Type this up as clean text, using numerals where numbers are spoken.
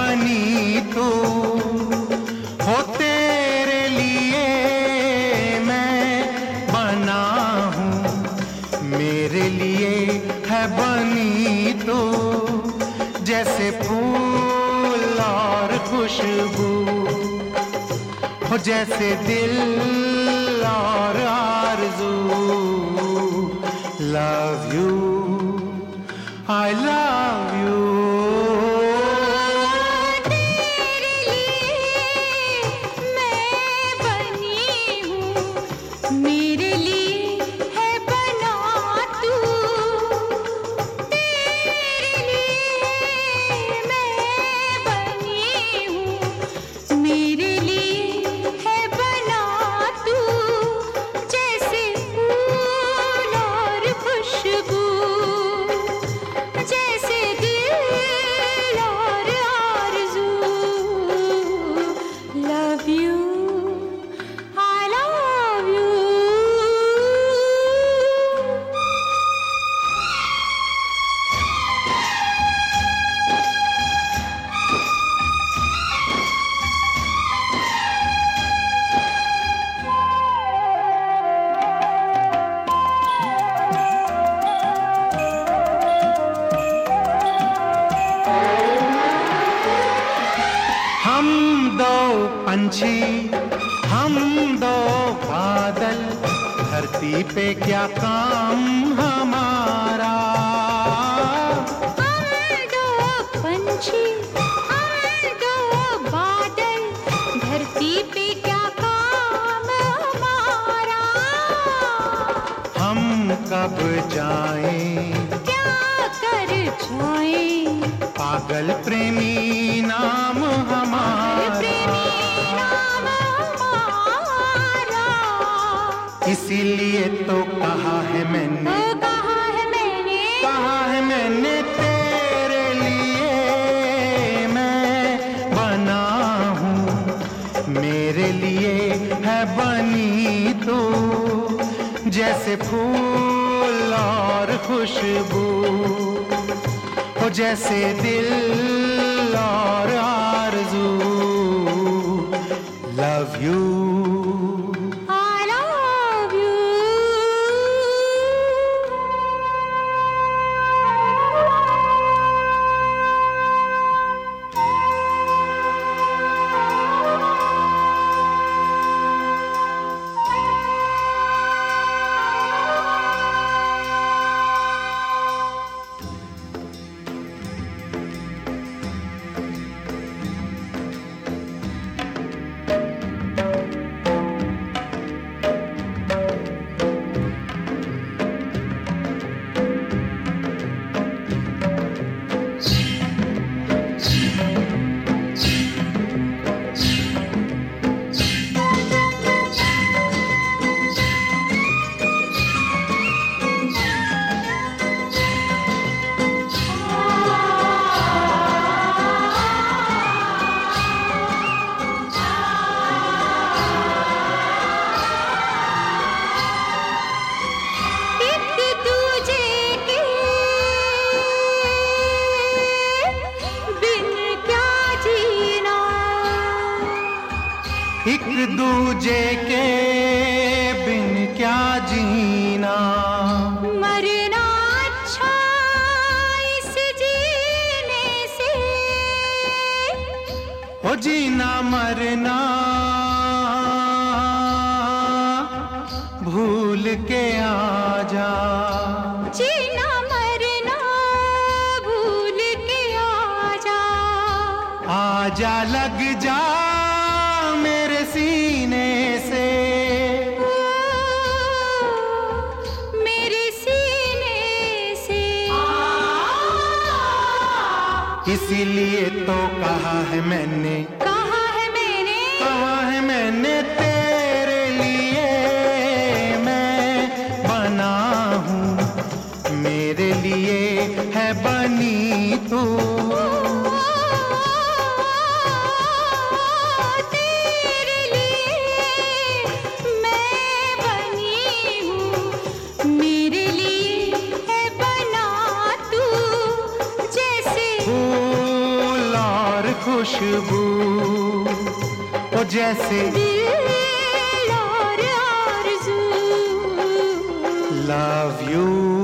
बनी तू, हो तेरे लिए मैं बना हूँ, मेरे लिए है बनी तू, जैसे फूल और खुशबू, हो जैसे दिल और आरज़ू। Love you, I love you। तेरे लिए मैं बनी हूँ, मेरे लिए है बना तू, तेरे लिए मैं बनी हूँ, मेरे लिए है बना तू, जैसे फूल और खुशबू, जैसे दिल और आरज़ू। Love you, I love you। हम दो पंछी, हम दो बादल, धरती पे क्या काम हमारा। हम दो पंछी, हम दो बादल, धरती पे क्या काम हमारा। हम कब जाएं, क्या कर जाएं, पागल प्रेमी नाम हमारा, प्रेमी नाम हमारा। इसीलिए तो कहा है मैंने, तो कहा है मैंने, कहा है मैंने, तेरे लिए मैं बना हूँ, मेरे लिए है बनी तू, जैसे फूल और खुशबू, हो जैसे दिल और आरज़ू। Love you, I love you। एक दूजे के बिन क्या जीना, मरना अच्छा इस जीने से, हो जीना मरना भूल के आ जा, जीना मरना भूल के आजा लग जा मेरे सीने से, मेरे सीने से। इसीलिए तो कहा है मैंने, कहा है मैंने, कहा है मैंने, तेरे लिए मैं बना हूँ, मेरे लिए है बनी तू, तेरे लिए मैं बनी हूँ, मेरे लिए है बना तू, जैसे फूल और खुशबू, ओ जैसे दिल और आरज़ू। Love you